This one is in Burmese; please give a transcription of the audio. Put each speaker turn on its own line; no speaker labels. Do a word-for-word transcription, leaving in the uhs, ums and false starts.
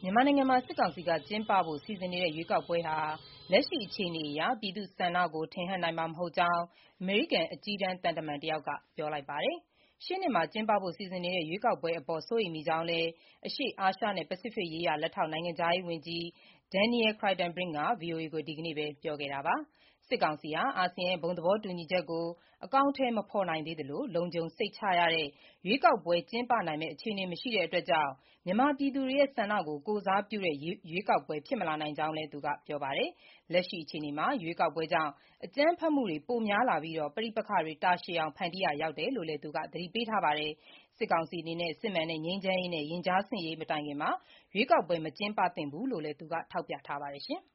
မြန်မာနိုင်ငံမှာ စစ်ကောင်စီက ကျင်းပဖို့ စီစဉ်နေတဲ့ ရွေးကောက်ပွဲဟာ လက်ရှိအခြေအနေအရ ပြည်သူ့ဆန္ဒကို ထင်ဟပ်နိုင်မှာ မဟုတ်ကြောင်း အမေရိကန် အကြီးတန်းသံတမန်တယောက်က ပြောလိုက်ပါတယ်။ ရှေ့နှစ်မှာ ကျင်းပဖို့ စီစဉ်နေတဲ့ ရွေးကောက်ပွဲအပေါ် စိုးရိမ်မိကြောင်းလည်း အရှေ့အာရှနဲ့ ပစိဖိတ်ရေးရာ လက်ထောက် နိုင်ငံခြားရေးဝန်ကြီး Daniel Kritenbrink က ဗွီအိုအေကို ဒီကနေ့ပဲ ပြောခဲ့တာပါ။ စစ်ကောင်စီဟာ အာဆီယံရဲ့ ဘုံသဘောတူညီချက်ကို အကောင်အထည် မဖော်နိုင်သေးသလို လုံခြုံစိတ်ချရတဲ့ ရွေးကောက်ပွဲ ကျင်းပနိုင်မယ့် အခြေအနေ မရှိတာကြောင့် မြန်မာပြည်သူတွေရဲ့ ဆန္ဒကို ကိုယ်စားပြုတဲ့ ရွေးကောက်ပွဲ ဖြစ်မလာနိုင်ကြောင်းလည်း သူကပြောပါတယ်။ လက်ရှိအခြေအနေမှာ ရွေးကောက်ပွဲကြောင့် အကြမ်းဖက်မှုတွေ ပိုများလာပြီး ပဋိပက္ခတွေ တာရှည်အောင် ဖန်တီးရာရောက်တယ်လို့လည်း သူက သတိပေးထားပါတယ်။ စစ်ကောင်စီအနေနဲ့ စစ်မှန်တဲ့ ငြိမ်းချမ်းရေးနဲ့ ရင်ကြားစေ့ရေး မတိုင်ခင်မှာ ရွေးကောက်ပွဲ မကျင်းပသင့်ဘူးလို့လည်း သူက ထောက်ပြထားပါတယ်။